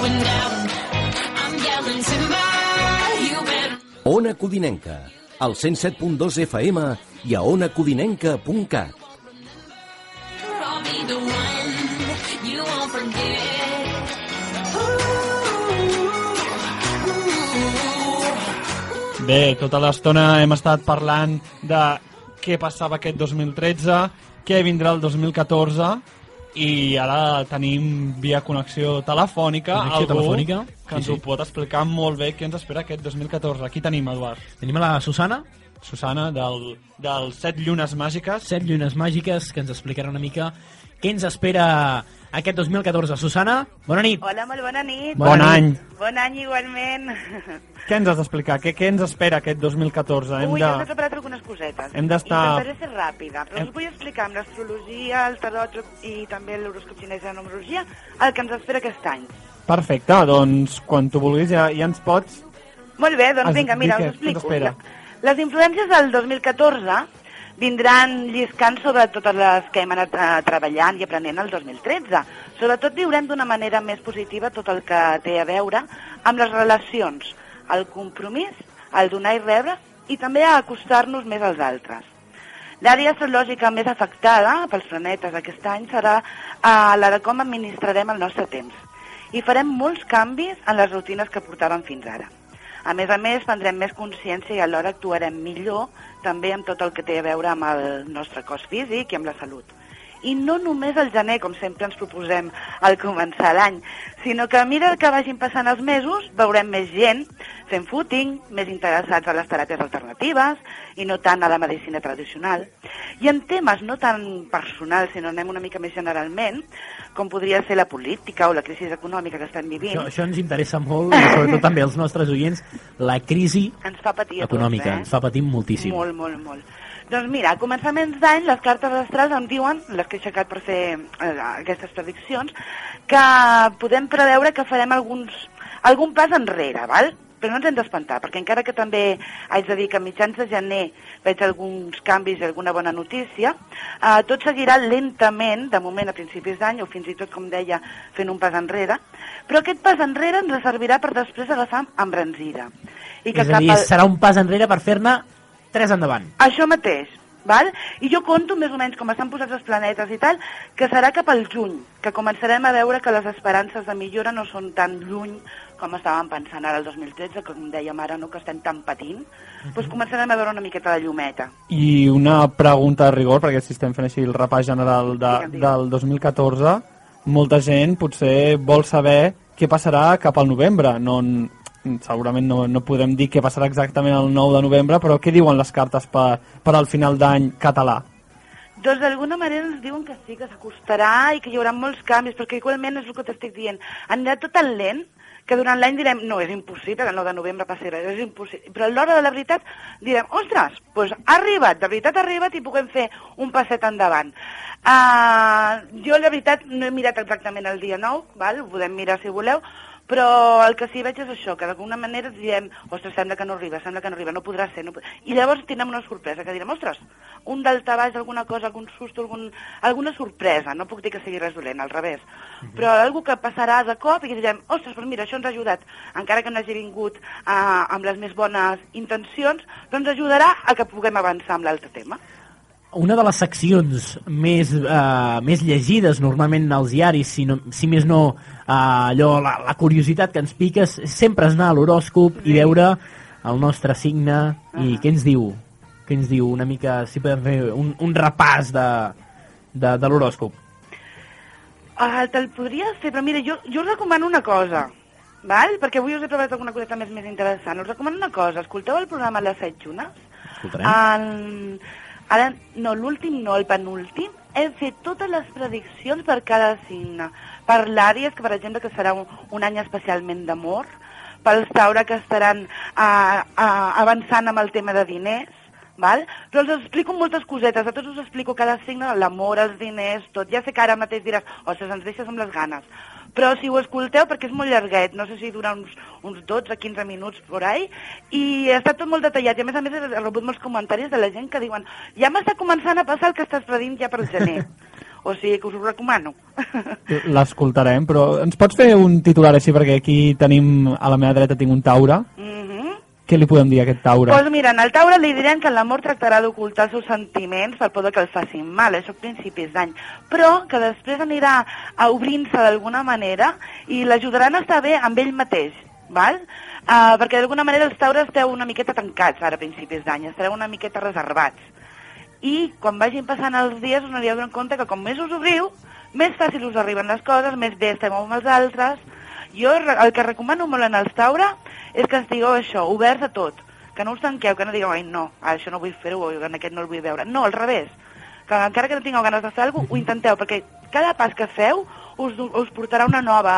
Ona Codinenca, al 107.2 FM i a onacodinenca.cat. Bé, tota l'estona hem estat parlant de què passava aquest 2013, què vindrà el 2014, i ara tenim via connexió telefònica algú que ens ho pot explicar molt bé què ens espera aquest 2014. Aquí tenim, Eduard. Tenim a la Susana. Susana, del 7 Llunes Màgiques. 7 Llunes Màgiques, que ens explicarà una mica què ens espera aquest 2014. Susana, bona nit. Hola, molt bona nit. Bon any. Bon any igualment. Què ens has d'explicar? Què ens espera aquest 2014? Ui, hem preparat algunes cosetes. Hem d'estar... Intentaré ser ràpida, però us vull explicar amb l'astrologia, el tarot i també l'horòscop xinès i la numerologia el que ens espera aquest any. Perfecte, doncs quan tu vulguis ja ens pots... Molt bé, doncs vinga, mira, us explico. Les influències del 2014 vindran lliscant sobre totes les que hem anat treballant i aprenent el 2013. Sobretot viurem d'una manera més positiva tot el que té a veure amb les relacions, el compromís, el donar i rebre i també a acostar-nos més als altres. L'àrea astrològica més afectada pels planetes aquest any serà la de com administrarem el nostre temps. I farem molts canvis en les rutines que portàvem fins ara. A més, prendrem més consciència i alhora actuarem millor també amb tot el que té a veure amb el nostre cos físic i amb la salut. I no només al gener, com sempre ens proposem al començar l'any, sinó que a mesura que vagin passant els mesos veurem més gent fent footing, més interessats a les teràpies alternatives i no tant a la medicina tradicional. I en temes no tan personals, sinó anem una mica més generalment, com podria ser la política o la crisi econòmica que estem vivint. Això ens interessa molt, i sobretot també als nostres oients, la crisi econòmica. Ens fa patir moltíssim. Molt, molt, molt. Doncs mira, a començaments d'any les cartes astrals em diuen, les que he aixecat per fer aquestes prediccions, que podem preveure que farem algun pas enrere, val? Però no ens hem d'espantar, perquè encara que també haig de dir que a mitjans de gener veig alguns canvis i alguna bona notícia, tot seguirà lentament, de moment a principis d'any, o fins i tot, com deia, fent un pas enrere, però aquest pas enrere ens servirà per després agafar embranzida. És a dir, serà un pas enrere per fer-ne 3 endavant. Això mateix, val? I jo conto més o menys com estan posats els planetes i tal, que serà cap al juny, que començarem a veure que les esperances de millora no són tan lluny com estàvem pensant ara el 2013, que com dèiem ara no, que estem tan patint, doncs començarem a veure una miqueta de llumeta. I una pregunta de rigor, perquè si estem fent així el repàs general del 2014, molta gent potser vol saber què passarà cap al novembre. Segurament no podem dir què passarà exactament el 9 de novembre, però què diuen les cartes per al final d'any català? Doncs d'alguna manera ens diuen que sí, que s'acostarà i que hi haurà molts canvis, perquè igualment és el que t'estic dient. Anirà tot tan lent que durant l'any direm, no, és impossible que el 9 de novembre passi res, és impossible. Però a l'hora de la veritat direm, ostres, doncs ha arribat, de veritat ha arribat i puguem fer un passet endavant. Jo, la veritat, no he mirat exactament el dia 9, val? Ho podem mirar si voleu, però el que sí veig és això, que d'alguna manera diem, ostres, sembla que no arriba, no podrà ser. I llavors tindrem una sorpresa, que direm, ostres, un daltabaix, alguna cosa, algun susto, alguna sorpresa, no puc dir que sigui res dolent, al revés, però alguna que passarà de cop i que direm, ostres, però mira, això ens ha ajudat, encara que no hagi vingut amb les més bones intencions, doncs ajudarà a que puguem avançar amb l'altre tema. Una de les seccions més llegides normalment als diaris, si més no la curiositat que ens pica, sempre és anar a l'horòscop i veure el nostre signe i què ens diu? Què ens diu? Una mica, si podem fer un repàs de l'horòscop. Te'l podria fer, però mira, jo us recomano una cosa, val? Perquè avui us he preparat alguna coseta més interessant. Us recomano una cosa, escolteu el programa Les 7 Llunes? Escoltarem. Ara, no, l'últim no, el penúltim, hem fet totes les prediccions per cada signe. Per l'Àries, que per exemple que serà un any especialment d'amor, pels Taure, que estaran avançant amb el tema de diners, val? Però els explico moltes cosetes, a tots us explico cada signe, l'amor, els diners, tot. Ja sé que ara mateix diràs, ostres, ens deixes amb les ganes. Però si ho escolteu, perquè és molt llarguet, no sé si dura uns 12-15 minuts por ahí, i està tot molt detallat, i a més he rebut molts comentaris de la gent que diuen, ja m'està començant a passar el que estàs predint ja per gener. O sigui que us ho recomano. L'escoltarem, però ens pots fer un titular així, perquè aquí tenim, a la meva dreta tinc un taure. Què li podem dir a aquest taure? Doncs mira, en el taure li direm que l'amor tractarà d'ocultar els seus sentiments per por que el facin mal, això a principis d'any, però que després anirà a obrint-se d'alguna manera i l'ajudaran a estar bé amb ell mateix, val? Perquè d'alguna manera els taures esteu una miqueta tancats ara a principis d'any, estareu una miqueta reservats. I quan vagin passant els dies us anireu donant compte que com més us obriu, més fàcil us arriben les coses, més bé estem amb els altres. Jo el que recomano molt en els taure és que estigueu això, oberts a tot, que no us tanqueu, que no digueu, ai no, això no vull fer-ho, o en aquest no el vull veure. No, al revés, que encara que no tingueu ganes de fer alguna cosa, ho intenteu, perquè cada pas que feu us portarà una nova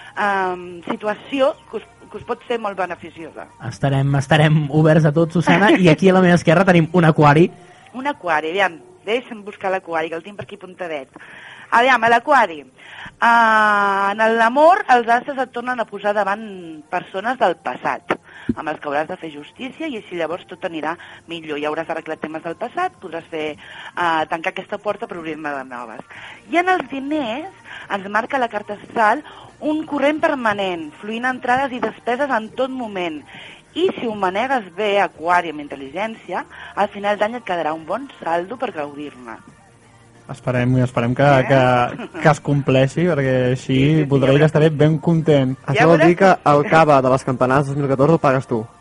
situació que us pot ser molt beneficiosa. Estarem oberts a tot, Susana, i aquí a la meva esquerra tenim un aquari. Un aquari, aviam, deixa'm buscar l'aquari, que el tinc per aquí puntadet. Aviam, a l'aquari. En l'amor, els astres et tornen a posar davant persones del passat, amb els que hauràs de fer justícia i així llavors tot anirà millor. Ja hauràs arreglat temes del passat, podràs tancar aquesta porta per obrir-ne de noves. I en els diners ens marca la carta astral un corrent permanent, fluint entrades i despeses en tot moment. I si ho manegues bé, aquari, amb intel·ligència, al final d'any et quedarà un bon saldo per gaudir-ne. Esperem que es compleixi, perquè així voldrà dir que estaré ben content. Això vol dir que el cava de les campanades 2014 el pagues tu.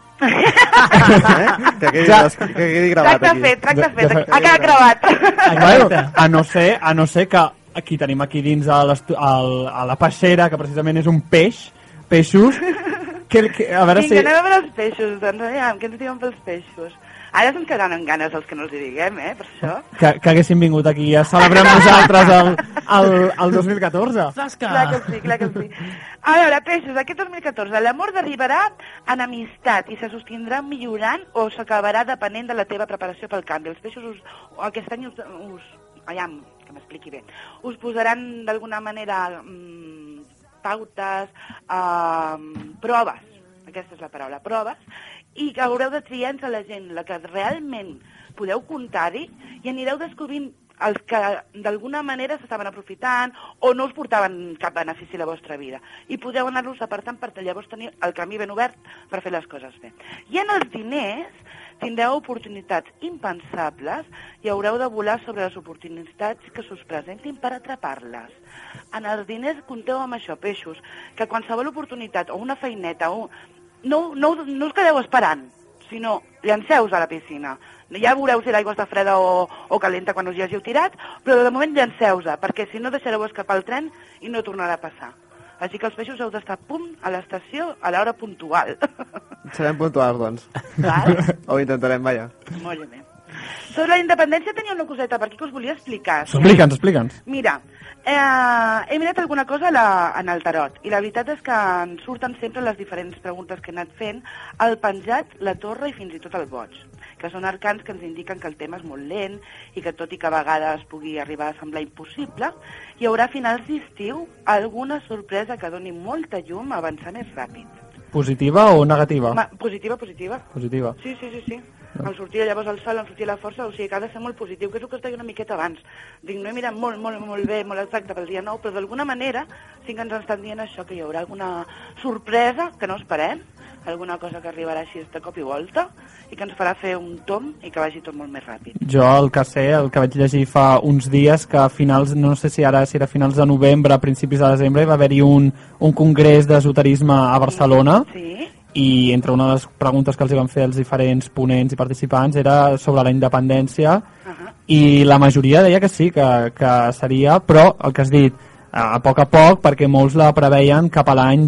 Que quedi gravat aquí. Tracte fet, ha quedat gravat. A no ser que aquí tenim aquí dins a la peixera, que precisament és un peixos, a veure si... Vinga, anem a veure els peixos, doncs, aviam, què ens diuen pels peixos? Ara se'ns quedaran amb ganes els que no els hi diguem, per això. Que haguéssim vingut aquí a celebrar nosaltres el 2014. Clar que sí. A veure, peixos, aquest 2014, l'amor arribarà en amistat i se sostindrà millorant o s'acabarà depenent de la teva preparació pel canvi. Els peixos aquest any aviam, que m'expliqui bé, us posaran d'alguna manera pautes, proves, aquesta és la paraula, proves, i que haureu de triar entre la gent, la que realment podeu comptar-hi, i anireu descobrint els que d'alguna manera s'estaven aprofitant o no us portaven cap benefici a la vostra vida. I podeu anar-los apartant per llavors tenir el camí ben obert per fer les coses bé. I en els diners tindreu oportunitats impensables i haureu de volar sobre les oportunitats que s'us presentin per atrapar-les. En els diners compteu amb això, peixos, que qualsevol oportunitat o una feineta no us quedeu esperant, sinó llanceu-vos a la piscina. Ja veureu si l'aigua està freda o calenta quan us hi hàgiu tirat, però de moment llanceu-vos, perquè si no deixareu escapar el tren i no tornarà a passar. Així que els peixos heu d'estar a punt a l'estació a l'hora puntual. Serem puntuals, doncs. Val? O ho intentarem, vaja. Molt bé. Sobre la independència tenia una coseta per aquí que us volia explicar. Explica'ns. Mira, he mirat alguna cosa en el tarot i la veritat és que en surten sempre les diferents preguntes que he anat fent, el penjat, la torre i fins i tot el boig, que són arcans que ens indiquen que el tema és molt lent i que tot i que a vegades pugui arribar a semblar impossible, hi haurà a finals d'estiu alguna sorpresa que doni molta llum a avançar més ràpid. Positiva o negativa? Positiva. Positiva. Sí. Em sortia llavors el sol, em sortia la força, o sigui que ha de ser molt positiu, que és el que us deia una miqueta abans. Dic, no he mirat molt bé, molt exacte pel dia 9, però d'alguna manera sí que ens estan dient això, que hi haurà alguna sorpresa que no esperem, alguna cosa que arribarà així de cop i volta, i que ens farà fer un tomb i que vagi tot molt més ràpid. Jo el que vaig llegir fa uns dies, que a finals, no sé si era a finals de novembre, a principis de desembre, va haver-hi un congrés d'esoterisme a Barcelona, sí. I entre una de les preguntes que els van fer els diferents ponents i participants era sobre la independència, i la majoria deia que sí, que seria, però el que has dit, a poc, perquè molts la preveien cap a l'any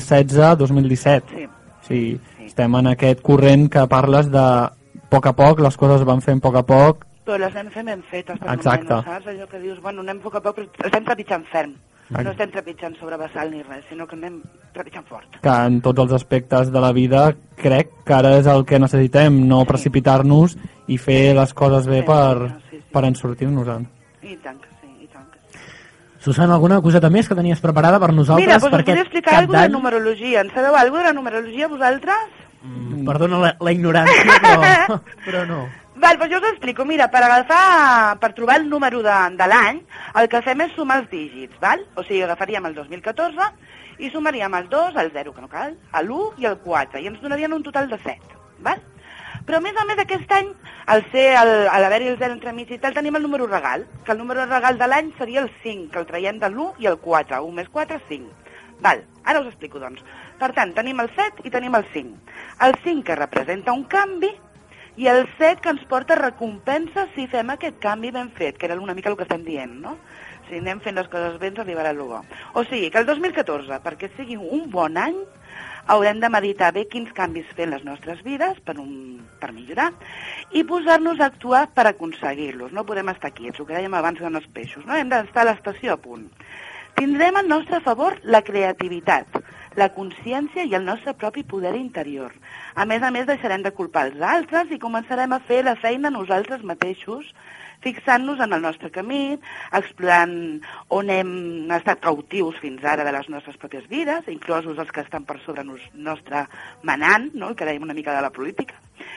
2016-2017. Sí. Estem en aquest corrent que parles de poc a poc, les coses van fent poc a poc. Però les anem fent ben fetes. Exacte. Saps? Allò que dius, bueno, anem poc a poc, però estem trepitjant ferm. No estem trepitjant sobre vessal ni res, sinó que anem trepitjant fort. Que en tots els aspectes de la vida crec que ara és el que necessitem, no precipitar-nos i fer les coses bé per en sortir-nos-en. I tant que sí. Susana, alguna coseta més que tenies preparada per nosaltres? Mira, doncs us volia explicar alguna de numerologia. En sabeu alguna de la numerologia, vosaltres? Perdona la ignorància, però no. Val, doncs jo us explico. Mira, per trobar el número de l'any, el que fem és sumar els dígits, val? O sigui, agafaríem el 2014 i sumaríem el 2, el 0, que no cal, l'1 i el 4, i ens donarien un total de 7, val? Però a més aquest any, al l'haver-hi el 0 entremig i tal, tenim el número regal, que el número regal de l'any seria el 5, que el traiem de l'1 i el 4, 1 més 4, 5. Val, ara us explico, doncs. Per tant, tenim el 7 i tenim el 5. El 5 que representa un canvi i el 7 que ens porta recompensa si fem aquest canvi ben fet, que era una mica el que estem dient, no? Si anem fent les coses bé ens arribarà el bo. O sigui, que el 2014, perquè sigui un bon any, haurem de meditar bé quins canvis fer en les nostres vides per millorar i posar-nos a actuar per aconseguir-los. No podem estar quiets, el que dèiem abans amb els peixos, no? Hem d'estar a l'estació a punt. Tindrem al nostre favor la creativitat, la consciència i el nostre propi poder interior. A més, deixarem de culpar els altres i començarem a fer la feina nosaltres mateixos, fixant-nos en el nostre camí, explorant on hem estat cautius fins ara de les nostres pròpies vides, inclosos els que estan per sobre nostre manant, no? Que dèiem una mica de la política,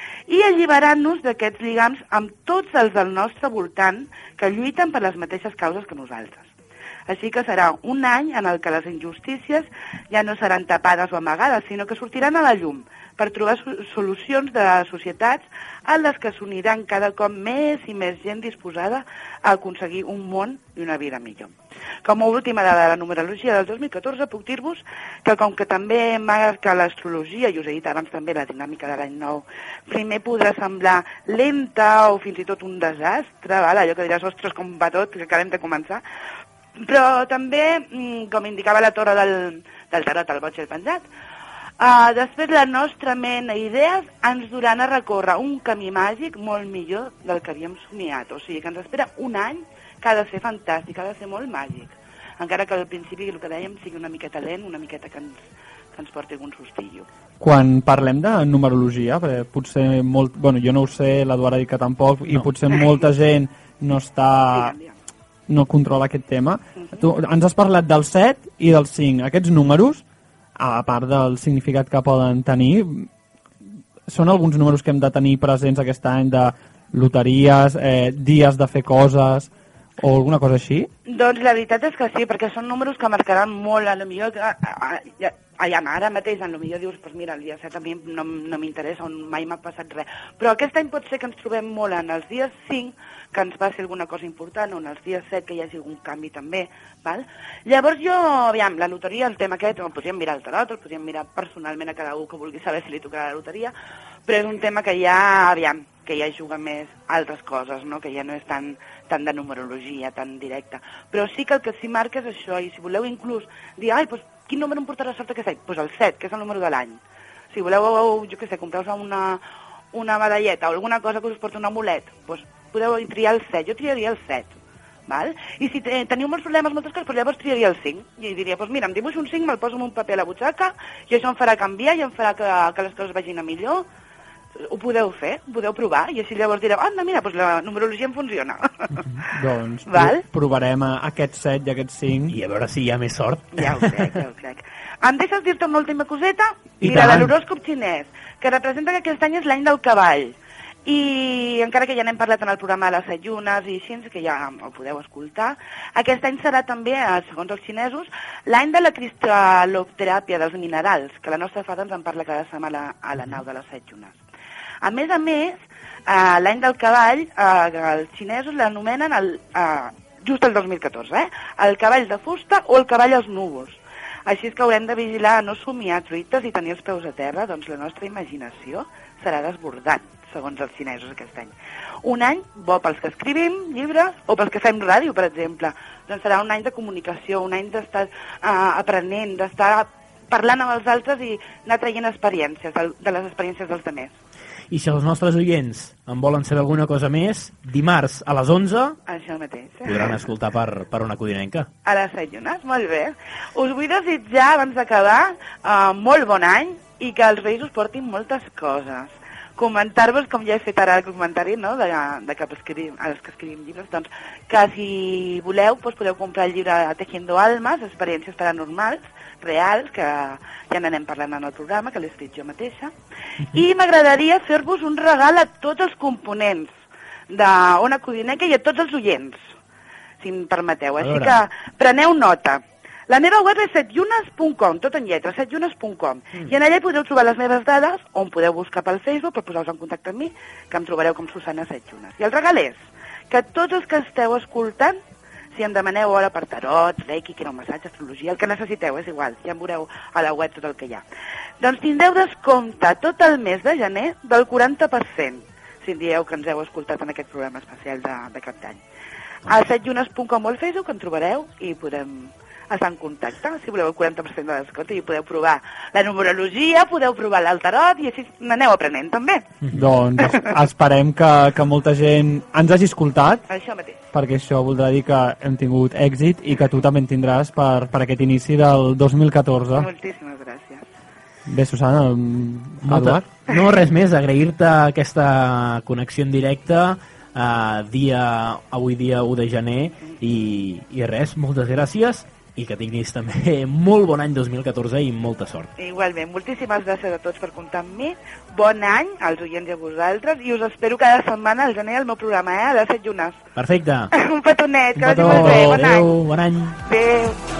i alliberant-nos d'aquests lligams amb tots els del nostre voltant que lluiten per les mateixes causes que nosaltres. Així que serà un any en el que les injustícies ja no seran tapades o amagades, sinó que sortiran a la llum per trobar solucions de societats en les que s'uniran cada cop més i més gent disposada a aconseguir un món i una vida millor. Com a última dada de la numerologia del 2014 puc dir-vos que com que també marca l'astrologia, i us he dit abans també la dinàmica de l'any nou, primer podrà semblar lenta o fins i tot un desastre, allò que diràs, ostres, com va tot, que acabem de començar, però també, com indicava la torre del tarot, el boig i el penjat, després la nostra ment i idees ens duran a recórrer un camí màgic molt millor del que havíem somiat. O sigui que ens espera un any que ha de ser fantàstic, ha de ser molt màgic. Encara que al principi, el que dèiem, sigui una miqueta lent, una miqueta que ens porti algun sustillo. Quan parlem de numerologia, perquè potser jo no ho sé, l'Eduard ha dit que tampoc, i potser molta gent no controla aquest tema. Tu ens has parlat del 7 i del 5. Aquests números, a part del significat que poden tenir, són alguns números que hem de tenir presents aquest any de loteries, dies de fer coses o alguna cosa així? Doncs la veritat és que sí, perquè són números que marcaran molt, a lo millor ara mateix, a lo millor dius, doncs mira, el dia 7 a mi no m'interessa, mai m'ha passat res, però aquest any pot ser que ens trobem molt en els dies 5, que ens passi alguna cosa important, o en els dies 7 que hi hagi algun canvi també, val? Llavors jo, aviam, la loteria, el tema aquest, el podríem mirar al tarot, el podríem mirar personalment a cada un que vulgui saber si li tocarà la loteria, però és un tema que ja juga més altres coses, no? Que ja no és tan de numerologia, tan directa. Però sí que el que sí marca és això, i si voleu inclús dir, doncs quin número em portarà sort aquest any? Doncs el 7, que és el número de l'any. Si voleu, jo què sé, comprar-vos una medalleta o alguna cosa que us porti un amulet, doncs podeu triar el 7, jo triaria el 7, val? I si teniu molts problemes, moltes coses, doncs llavors triaria el 5, i diria, doncs mira, em dibuixo un 5, me'l poso en un paper a la butxaca, i això em farà canviar, i em farà que les coses vagin a millor. Ho podeu fer, ho podeu provar, i així llavors direu, mira, doncs la numerologia em funciona. Doncs provarem aquest 7 i aquest 5. I a veure si hi ha més sort. Ja ho crec. Em deixes dir-te una última coseta? Mira, de l'horòscop xinès, que representa que aquest any és l'any del cavall. I encara que ja n'hem parlat en el programa de les 7 llunes i així, que ja el podeu escoltar, aquest any serà també, segons els xinesos, l'any de la cristal·loteràpia dels minerals, que la nostra fada ens en parla cada setmana a la nau de les 7 llunes. A més, l'any del cavall, els xinesos l'anomenen just el 2014, el cavall de fusta o el cavall als núvols. Així és que haurem de vigilar a no somiar truites i tenir els peus a terra, doncs la nostra imaginació serà desbordant, segons els xinesos aquest any. Un any bo pels que escrivim llibres o pels que fem ràdio, per exemple. Doncs serà un any de comunicació, un any d'estar aprenent, d'estar parlant amb els altres i anar traient experiències, de les experiències dels altres. I si els nostres oients en volen saber alguna cosa més, dimarts a les 11 això mateix, podran escoltar per una codinenca. A les 7 llunes, molt bé. Us vull desitjar, abans d'acabar, molt bon any i que els Reis us portin moltes coses. comentar-vos, com ja he fet ara el comentari, no?, de que els que escrivim llibres, doncs, que si voleu podeu comprar el llibre Tejiendo Almas, experiències paranormals, reals, que ja n'anem parlant en el programa, que l'he escrit jo mateixa, i m'agradaria fer-vos un regal a tots els components d'Ona Codinenca i a tots els oients, si em permeteu. Així que preneu nota. La meva web és setllunes.com, tot en lletra, setllunes.com. I en allà podeu trobar les meves dades, on podeu buscar pel Facebook per posar-vos en contacte amb mi, que em trobareu com Susana Setllunes. I el regal és que tots els que esteu escoltant, si em demaneu hora per tarot, reiki, massatge, astrologia, el que necessiteu, és igual, ja em veureu a la web tot el que hi ha. Doncs tindreu descompte tot el mes de gener del 40%, si dieu que ens heu escoltat en aquest programa especial de cap d'any. A setllunes.com o al Facebook em trobareu i podem estar en contacte, si voleu el 40% de descompte, i podeu provar la numerologia, podeu provar el tarot i així n'aneu aprenent també. Doncs esperem que molta gent ens hagi escoltat. Això mateix. Perquè això voldrà dir que hem tingut èxit i que tu també en tindràs per aquest inici del 2014. Moltíssimes gràcies. Bé, Susana, Eduard? No, res més, agrair-te aquesta connexió en directe avui dia 1 de gener i res, moltes gràcies i que tinguis també molt bon any 2014 i molta sort. Igualment, moltíssimes gràcies a tots per comptar amb mi, bon any als oients i a vosaltres i us espero cada setmana al gener al meu programa, a les 7 llunes. Perfecte. Un petonet, que vagi molt bé, bon any. Adéu, bon any. Adéu.